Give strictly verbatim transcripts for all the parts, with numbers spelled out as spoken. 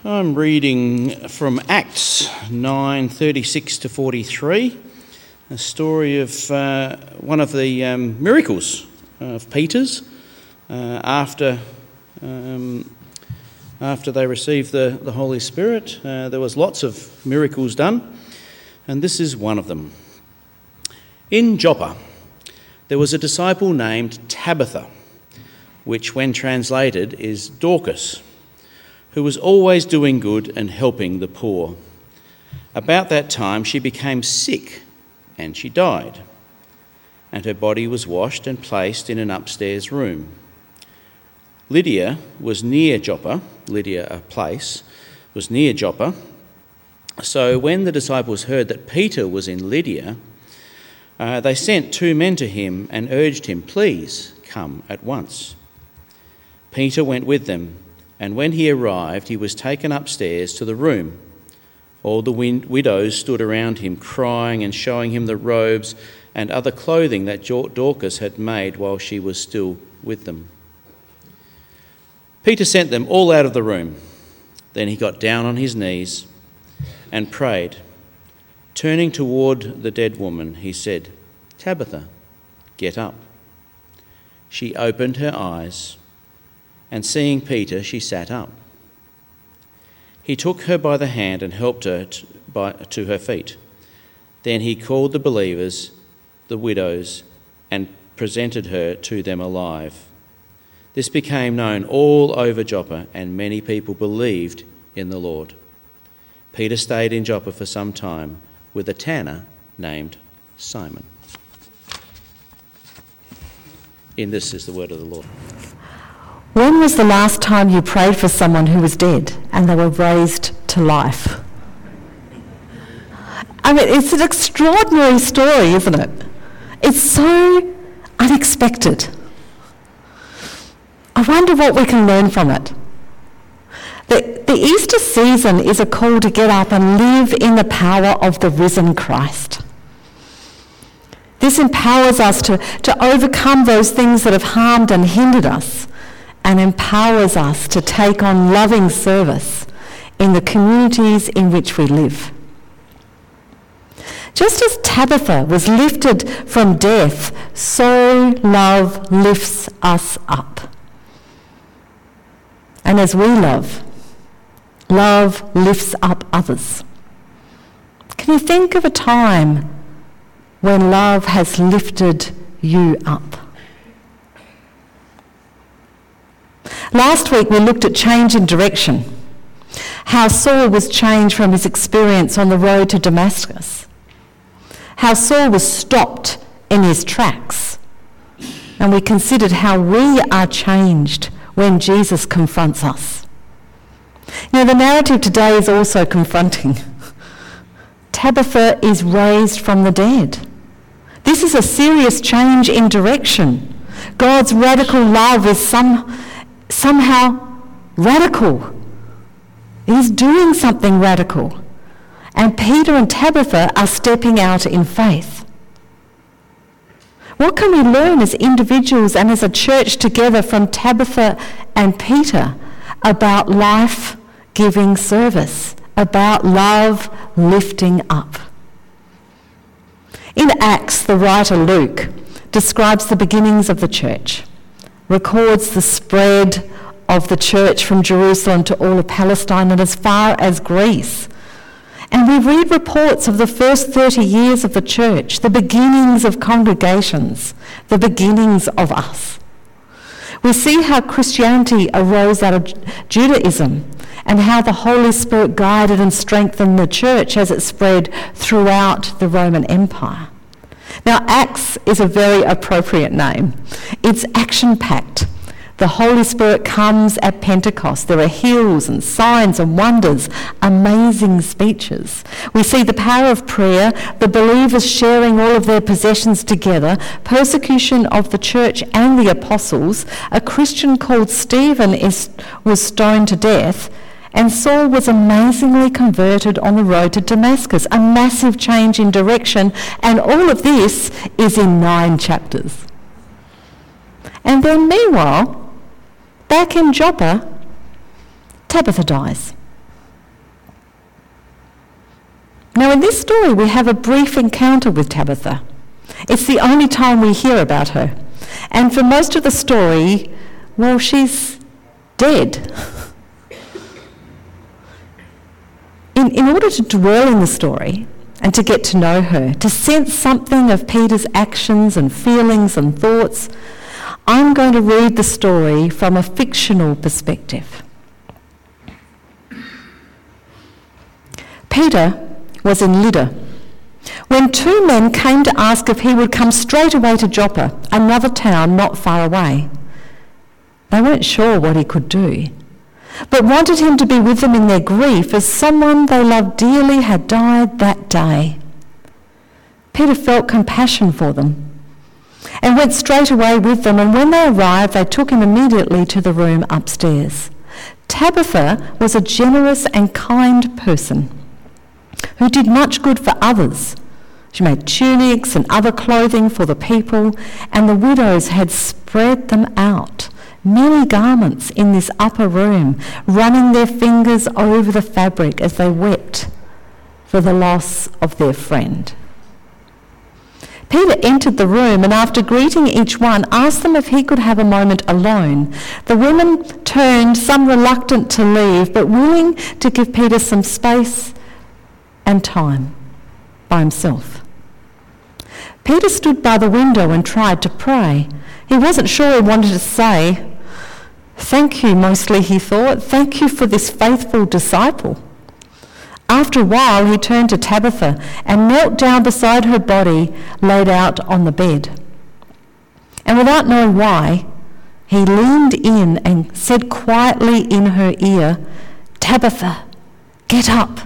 I'm reading from Acts nine thirty-six to forty-three, a story of uh, one of the um, miracles of Peter's uh, after um, after they received the, the Holy Spirit. Uh, there was lots of miracles done, and this is one of them. In Joppa, there was a disciple named Tabitha, which when translated is Dorcas, who was always doing good and helping the poor. About that time she became sick and she died, and her body was washed and placed in an upstairs room. Lydia was near Joppa, Lydia a place, was near Joppa. So when the disciples heard that Peter was in Lydia, uh, they sent two men to him and urged him, "Please come at once." Peter went with them, and when he arrived, he was taken upstairs to the room. All the win- widows stood around him, crying and showing him the robes and other clothing that Dorcas had made while she was still with them. Peter sent them all out of the room. Then he got down on his knees and prayed. Turning toward the dead woman, he said, "Tabitha, get up." She opened her eyes, and seeing Peter, she sat up. He took her by the hand and helped her to, by, to her feet. Then he called the believers, the widows, and presented her to them alive. This became known all over Joppa, and many people believed in the Lord. Peter stayed in Joppa for some time with a tanner named Simon. In this is the word of the Lord. When was the last time you prayed for someone who was dead and they were raised to life? I mean, it's an extraordinary story, isn't it? It's so unexpected. I wonder what we can learn from it. The, the Easter season is a call to get up and live in the power of the risen Christ. This empowers us to, to overcome those things that have harmed and hindered us, and empowers us to take on loving service in the communities in which we live. Just as Tabitha was lifted from death, so love lifts us up. And as we love, love lifts up others. Can you think of a time when love has lifted you up? Last week we looked at change in direction, how Saul was changed from his experience on the road to Damascus, how Saul was stopped in his tracks, and we considered how we are changed when Jesus confronts us. Now the narrative today is also confronting. Tabitha is raised from the dead. This is a serious change in direction. God's radical love is some somehow radical. He's doing something radical. And Peter and Tabitha are stepping out in faith. What can we learn as individuals and as a church together from Tabitha and Peter about life-giving service, about love lifting up? In Acts, the writer Luke describes the beginnings of the church, records the spread of the church from Jerusalem to all of Palestine and as far as Greece. And we read reports of the first thirty years of the church, the beginnings of congregations, the beginnings of us. We see how Christianity arose out of Judaism and how the Holy Spirit guided and strengthened the church as it spread throughout the Roman Empire. Now, Acts is a very appropriate name. It's action-packed. The Holy Spirit comes at Pentecost. There are heals and signs and wonders, amazing speeches. We see the power of prayer, the believers sharing all of their possessions together, persecution of the church and the apostles. A Christian called Stephen is, was stoned to death, and Saul was amazingly converted on the road to Damascus. A massive change in direction, and all of this is in nine chapters. And then meanwhile, back in Joppa, Tabitha dies. Now, in this story, we have a brief encounter with Tabitha. It's the only time we hear about her. And for most of the story, well, she's dead. In, in order to dwell in the story and to get to know her, to sense something of Peter's actions and feelings and thoughts, I'm going to read the story from a fictional perspective. Peter was in Lydda when two men came to ask if he would come straight away to Joppa, another town not far away. They weren't sure what he could do, but wanted him to be with them in their grief as someone they loved dearly had died that day. Peter felt compassion for them and went straight away with them, and when they arrived, they took him immediately to the room upstairs. Tabitha was a generous and kind person who did much good for others. She made tunics and other clothing for the people, and the widows had spread them out, many garments in this upper room, running their fingers over the fabric as they wept for the loss of their friend. Peter entered the room and, after greeting each one, asked them if he could have a moment alone. The women turned, some reluctant to leave, but willing to give Peter some space and time by himself. Peter stood by the window and tried to pray. He wasn't sure he wanted to say, "Thank you," mostly he thought. "Thank you for this faithful disciple." After a while, he turned to Tabitha and knelt down beside her body laid out on the bed. And without knowing why, he leaned in and said quietly in her ear, "Tabitha, get up."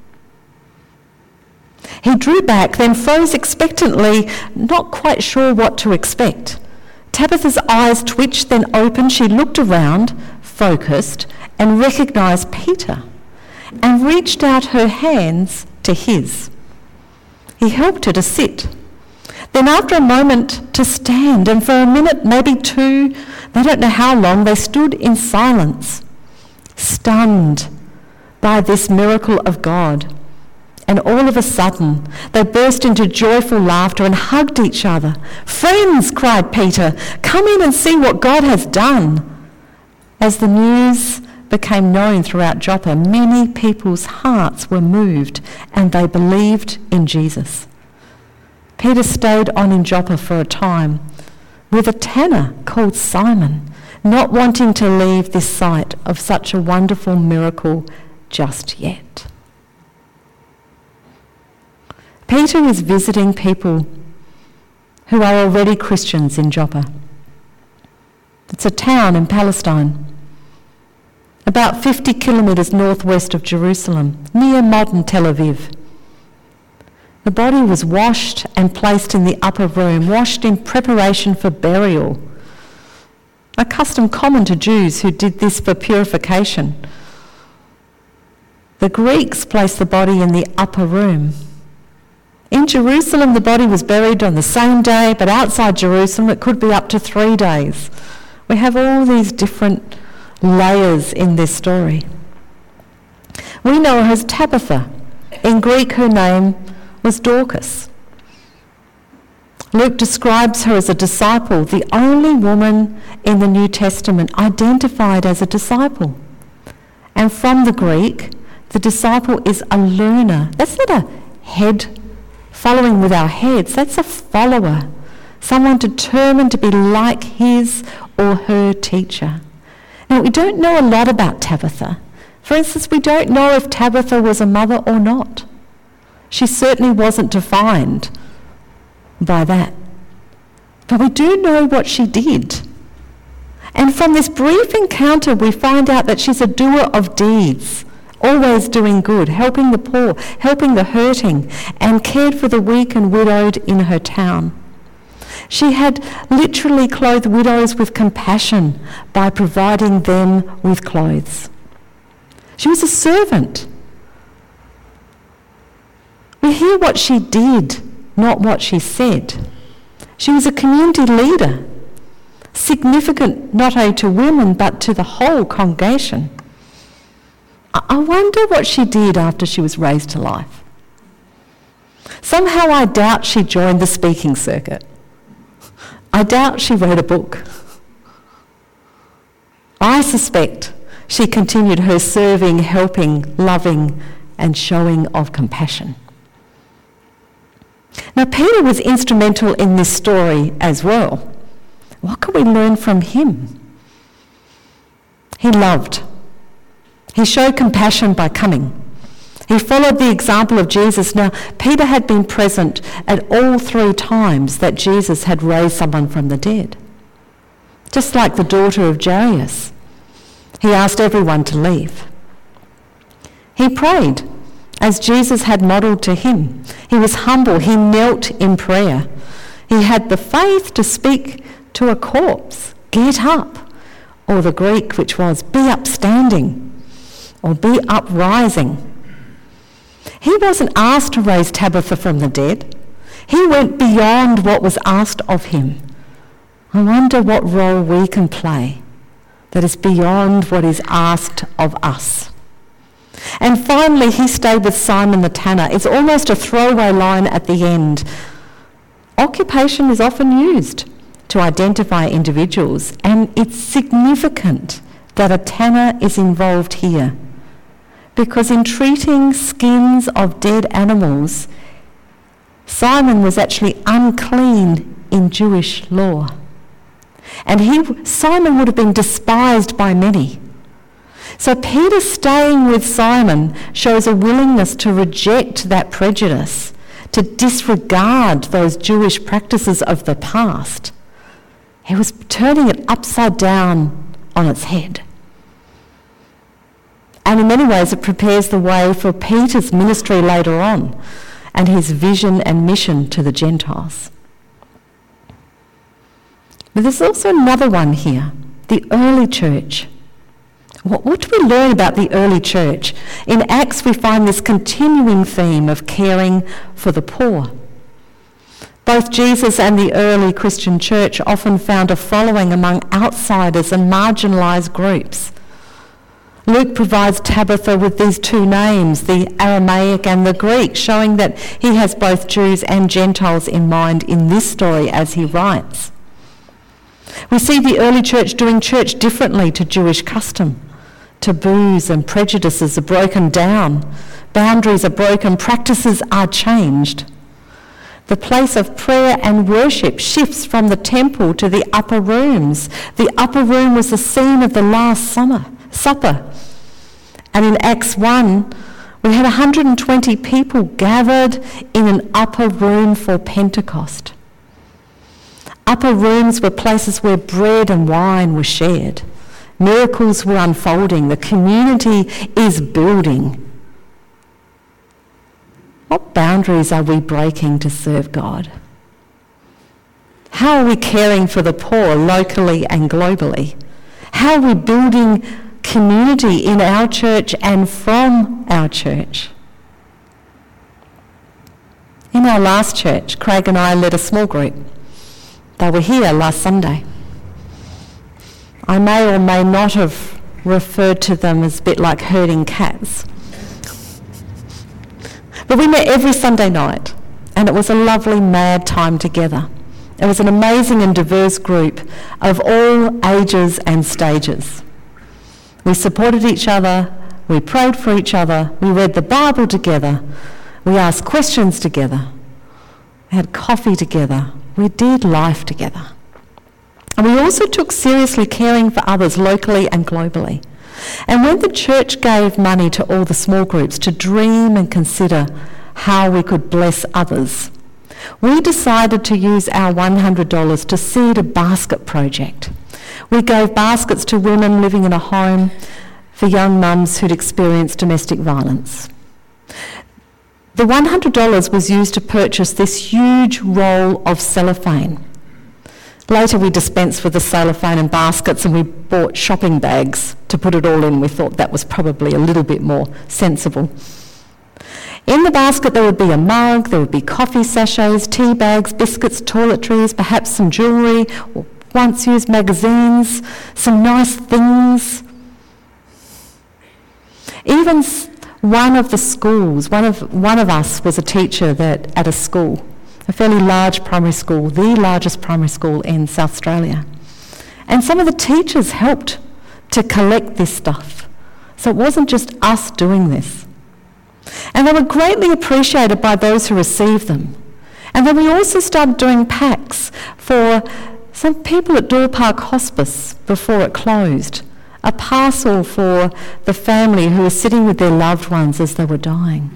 He drew back, then froze expectantly, not quite sure what to expect. Tabitha's eyes twitched, then opened. She looked around, focused, and recognised Peter, and reached out her hands to his. He helped her to sit. Then, after a moment, to stand, and for a minute, maybe two, they don't know how long, they stood in silence, stunned by this miracle of God. And all of a sudden, they burst into joyful laughter and hugged each other. "Friends," cried Peter, "come in and see what God has done." As the news became known throughout Joppa, many people's hearts were moved and they believed in Jesus. Peter stayed on in Joppa for a time with a tanner called Simon, not wanting to leave this site of such a wonderful miracle just yet. Peter is visiting people who are already Christians in Joppa. It's a town in Palestine, about fifty kilometres northwest of Jerusalem, near modern Tel Aviv. The body was washed and placed in the upper room, washed in preparation for burial, a custom common to Jews who did this for purification. The Greeks placed the body in the upper room. In Jerusalem, the body was buried on the same day, but outside Jerusalem, it could be up to three days. We have all these different layers in this story. We know her as Tabitha. In Greek, her name was Dorcas. Luke describes her as a disciple, the only woman in the New Testament identified as a disciple. And from the Greek, the disciple is a learner. That's not a head following with our heads, that's a follower, someone determined to be like his or her teacher. Now, we don't know a lot about Tabitha. For instance, we don't know if Tabitha was a mother or not. She certainly wasn't defined by that. But we do know what she did. And from this brief encounter, we find out that she's a doer of deeds, always doing good, helping the poor, helping the hurting, and cared for the weak and widowed in her town. She had literally clothed widows with compassion by providing them with clothes. She was a servant. We hear what she did, not what she said. She was a community leader, significant not only to women but to the whole congregation. I wonder what she did after she was raised to life. Somehow I doubt she joined the speaking circuit. I doubt she wrote a book. I suspect she continued her serving, helping, loving, and showing of compassion. Now, Peter was instrumental in this story as well. What can we learn from him? He loved. He showed compassion by coming. He followed the example of Jesus. Now, Peter had been present at all three times that Jesus had raised someone from the dead. Just like the daughter of Jairus, he asked everyone to leave. He prayed as Jesus had modelled to him. He was humble. He knelt in prayer. He had the faith to speak to a corpse, "Get up," or the Greek, which was "be upstanding," or "be uprising." He wasn't asked to raise Tabitha from the dead. He went beyond what was asked of him. I wonder what role we can play that is beyond what is asked of us. And finally, he stayed with Simon the tanner. It's almost a throwaway line at the end. Occupation is often used to identify individuals, and it's significant that a tanner is involved here, because in treating skins of dead animals, Simon was actually unclean in Jewish law. And he, Simon would have been despised by many. So Peter staying with Simon shows a willingness to reject that prejudice, to disregard those Jewish practices of the past. He was turning it upside down on its head. And in many ways it prepares the way for Peter's ministry later on and his vision and mission to the Gentiles. But there's also another one here, the early church. What, what do we learn about the early church? In Acts we find this continuing theme of caring for the poor. Both Jesus and the early Christian church often found a following among outsiders and marginalised groups. Luke provides Tabitha with these two names, the Aramaic and the Greek, showing that he has both Jews and Gentiles in mind in this story as he writes. We see the early church doing church differently to Jewish custom. Taboos and prejudices are broken down. Boundaries are broken. Practices are changed. The place of prayer and worship shifts from the temple to the upper rooms. The upper room was the scene of the Last summer, Supper. And in Acts one, we had one hundred twenty people gathered in an upper room for Pentecost. Upper rooms were places where bread and wine were shared. Miracles were unfolding. The community is building. What boundaries are we breaking to serve God? How are we caring for the poor locally and globally? How are we building community in our church and from our church? In our last church, Craig and I led a small group. They were here last Sunday. I may or may not have referred to them as a bit like herding cats. But we met every Sunday night, and it was a lovely, mad time together. It was an amazing and diverse group of all ages and stages. We supported each other, we prayed for each other, we read the Bible together, we asked questions together, we had coffee together, we did life together. And we also took seriously caring for others locally and globally. And when the church gave money to all the small groups to dream and consider how we could bless others, we decided to use our one hundred dollars to seed a basket project. We gave baskets to women living in a home for young mums who'd experienced domestic violence. The one hundred dollars was used to purchase this huge roll of cellophane. Later we dispensed with the cellophane and baskets, and we bought shopping bags to put it all in. We thought that was probably a little bit more sensible. In the basket there would be a mug, there would be coffee sachets, tea bags, biscuits, toiletries, perhaps some jewellery, or once used magazines, some nice things. Even one of the schools, one of, one of us was a teacher that at a school, a fairly large primary school, the largest primary school in South Australia. And some of the teachers helped to collect this stuff. So it wasn't just us doing this. And they were greatly appreciated by those who received them. And then we also started doing packs for some people at Door Park Hospice before it closed, a parcel for the family who were sitting with their loved ones as they were dying.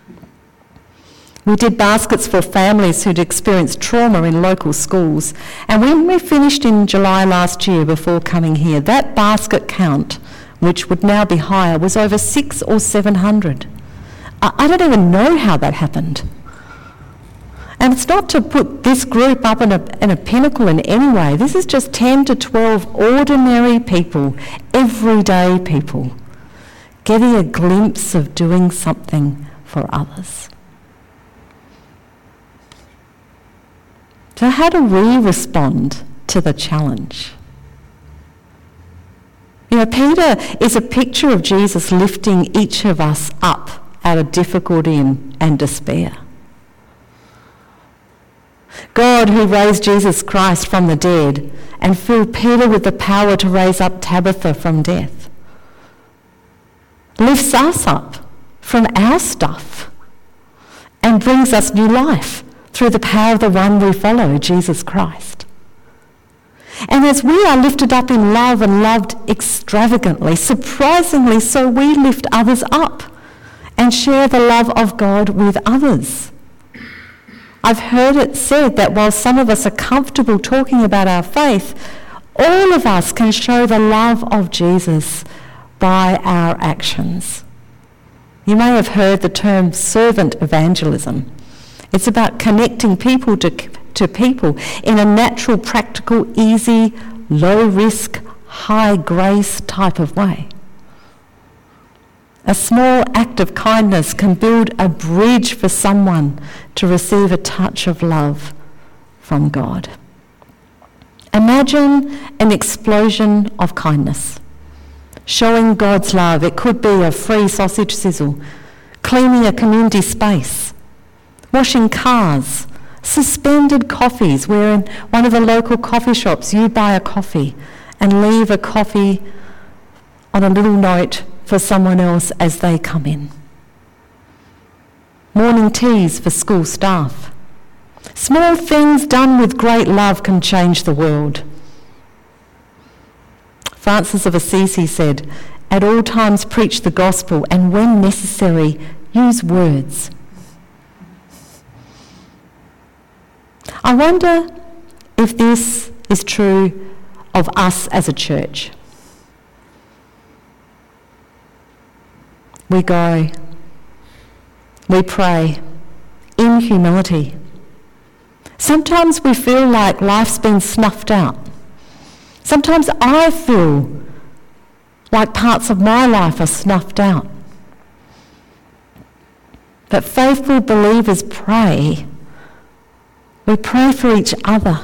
We did baskets for families who'd experienced trauma in local schools. And when we finished in July last year before coming here, that basket count, which would now be higher, was over six or seven hundred. I, I don't even know how that happened. And it's not to put this group up in a, in a pinnacle in any way. This is just ten to twelve ordinary people, everyday people, getting a glimpse of doing something for others. So how do we respond to the challenge? You know, Peter is a picture of Jesus lifting each of us up out of difficulty and, and despair. God, who raised Jesus Christ from the dead and filled Peter with the power to raise up Tabitha from death, lifts us up from our stuff and brings us new life through the power of the one we follow, Jesus Christ. And as we are lifted up in love and loved extravagantly, surprisingly so, we lift others up and share the love of God with others. I've heard it said that while some of us are comfortable talking about our faith, all of us can show the love of Jesus by our actions. You may have heard the term servant evangelism. It's about connecting people to, to people in a natural, practical, easy, low-risk, high-grace type of way. A small act of kindness can build a bridge for someone to receive a touch of love from God. Imagine an explosion of kindness, showing God's love. It could be a free sausage sizzle, cleaning a community space, washing cars, suspended coffees, where in one of the local coffee shops you buy a coffee and leave a coffee on a little note for someone else as they come in. Morning teas for school staff. Small things done with great love can change the world. Francis of Assisi said, "At all times preach the gospel, and when necessary, use words." I wonder if this is true of us as a church. We go, we pray in humility. Sometimes we feel like life's been snuffed out. Sometimes I feel like parts of my life are snuffed out. But faithful believers pray. We pray for each other.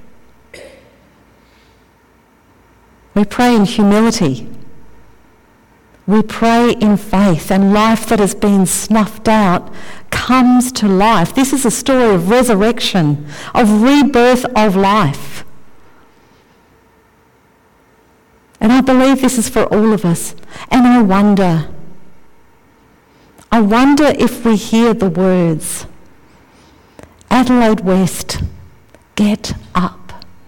We pray in humility. We pray in faith, and life that has been snuffed out comes to life. This is a story of resurrection, of rebirth of life. And I believe this is for all of us. And I wonder, I wonder if we hear the words, Adelaide West, get up.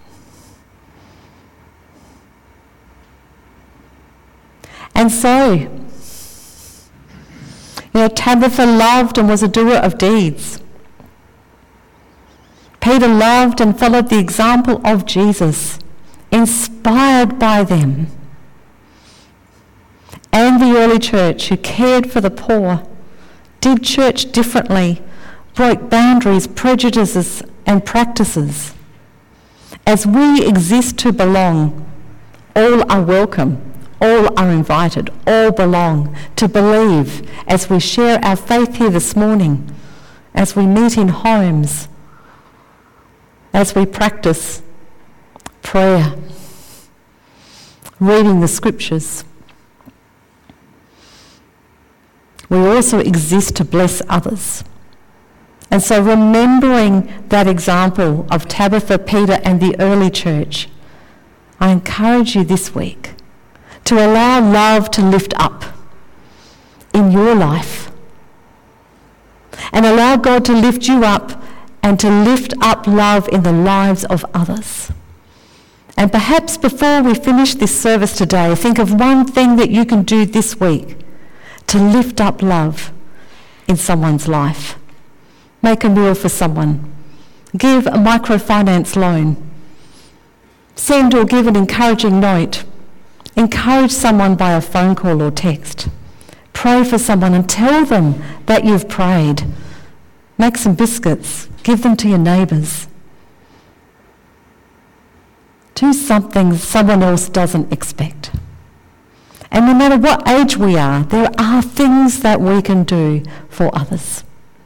And so, you know, Tabitha loved and was a doer of deeds. Peter loved and followed the example of Jesus, inspired by them. And the early church, who cared for the poor, did church differently, broke boundaries, prejudices and practices. As we exist to belong, all are welcome. All are invited, all belong, to believe as we share our faith here this morning, as we meet in homes, as we practice prayer, reading the scriptures. we also exist to bless others. And so remembering that example of Tabitha, Peter and the early church, I encourage you this week to allow love to lift up in your life and allow God to lift you up and to lift up love in the lives of others. And perhaps before we finish this service today, think of one thing that you can do this week to lift up love in someone's life. Make a meal for someone. Give a microfinance loan. Send or give an encouraging note. Encourage someone by a phone call or text. Pray for someone and tell them that you've prayed. Make some biscuits. Give them to your neighbours. Do something someone else doesn't expect. And no matter what age we are, there are things that we can do for others.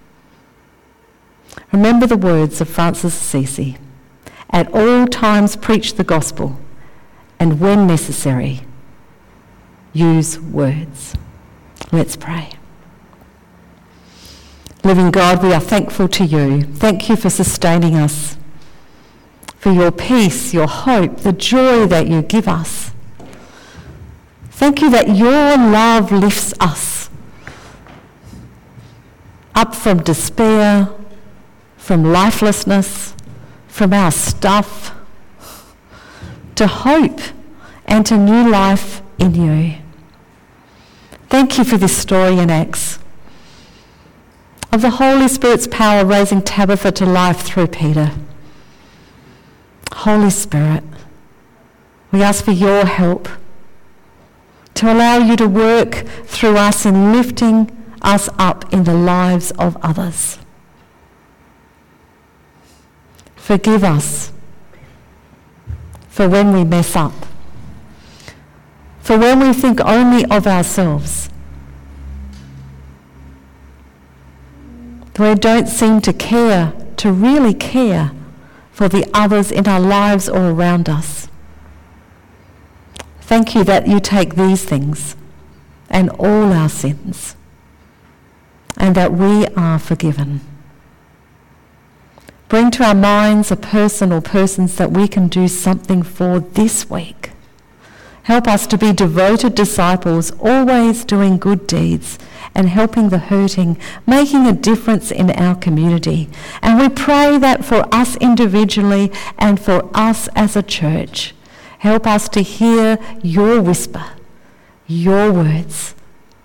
Remember the words of Francis Assisi. At all times preach the gospel, and when necessary, use words. Let's pray. Living God, we are thankful to you. Thank you for sustaining us, for your peace, your hope, the joy that you give us. Thank you that your love lifts us up from despair, from lifelessness, from our stuff, to hope and to new life in you. Thank you for this story in Acts of the Holy Spirit's power raising Tabitha to life through Peter. Holy Spirit, we ask for your help to allow you to work through us in lifting us up in the lives of others. Forgive us for when we mess up, for when we think only of ourselves, we don't seem to care, to really care for the others in our lives or around us. Thank you that you take these things and all our sins, and that we are forgiven. Bring to our minds a person or persons that we can do something for this week. Help us to be devoted disciples, always doing good deeds and helping the hurting, making a difference in our community. And we pray that for us individually and for us as a church, help us to hear your whisper, your words,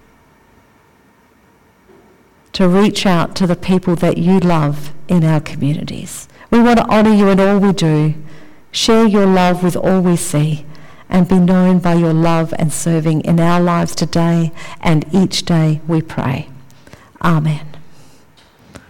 to reach out to the people that you love in our communities. We want to honour you in all we do, share your love with all we see, and be known by your love and serving in our lives today and each day we pray. Amen.